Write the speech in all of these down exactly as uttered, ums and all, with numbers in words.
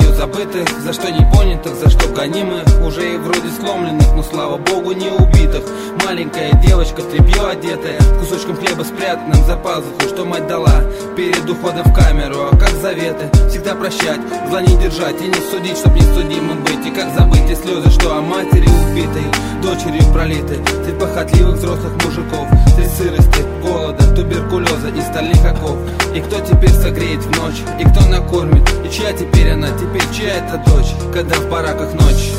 кровью забытых, за что не понятых, за что гонимых, уже и вроде сломленных, но слава богу не убитых. Маленькая девочка, тряпье одетая, кусочком хлеба спрятанным за пазуху, что мать дала перед уходом в камеру. А как заветы, всегда прощать, зла не держать и не судить, чтоб не судимым быть. И как забыть те слезы, что о матери убитой, дочерью пролиты, средь похотливых взрослых мужиков, средь сырости, голода, туберкулеза и стальных оков. И кто теперь согреет в ночь, и кто накормит, и чья теперь она, теперь чья это дочь, когда в бараках ночь.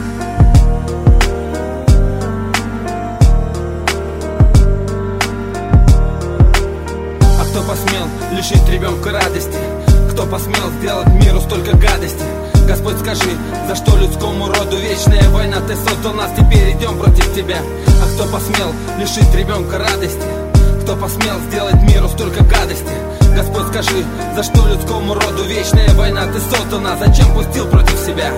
А кто посмел лишить ребенка радости? Кто посмел сделать миру столько гадости? Господь, скажи, за что людскому роду вечная война? Ты создал нас, теперь идем против тебя. А кто посмел лишить ребенка радости? Кто посмел сделать миру столько гадости? Господь, скажи, за что людскому роду вечная война? Ты создал нас, зачем пустил против себя?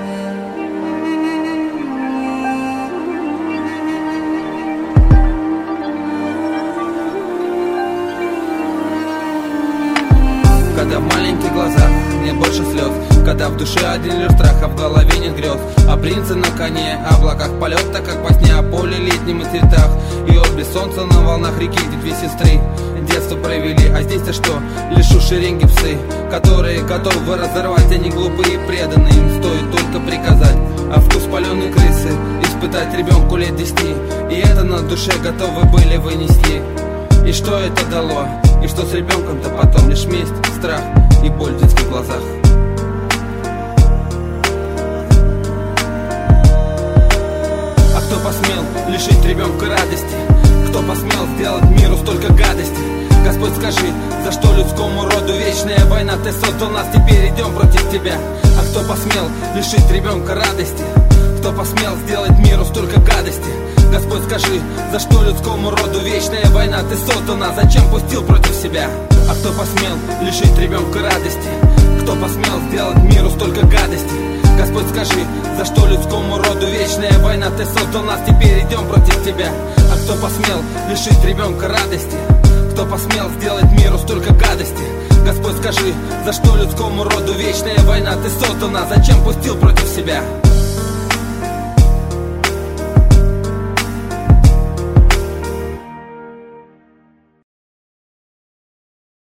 Когда в маленьких глазах нет больше слез, когда в душе один лишь страх, а в голове нет грез. А принцы на коне, о облаках полет, так как по сне, о поле летнем и цветах. И отблеск солнца на волнах реки, где две сестры детство провели. А здесь-то что? Лишь у шеренги псы, которые готовы разорвать. Они глупые и преданные, им стоит только приказать. А вкус паленой крысы испытать ребенку лет десяти, и это на душе готовы были вынести. И что это дало? И что с ребенком-то потом? Лишь месть, страх и боль в детских глазах. А кто посмел лишить ребенка радости? Кто посмел сделать миру столько гадости? Господь, скажи, за что людскому роду вечная война? Ты создал нас, теперь идем против тебя. А кто посмел лишить ребенка радости? Кто посмел сделать миру столько гадости? Господь, скажи, за что людскому роду вечная война? Ты создал нас, зачем пустил против себя? А кто посмел лишить ребенка радости? Кто посмел сделать миру столько гадости? Господь, скажи, за что людскому роду вечная война? Ты создал нас, теперь идем против тебя. А кто посмел лишить ребенка радости? Кто посмел сделать миру столько гадости? Господь, скажи, за что людскому роду вечная война? Ты создал нас, зачем пустил против себя?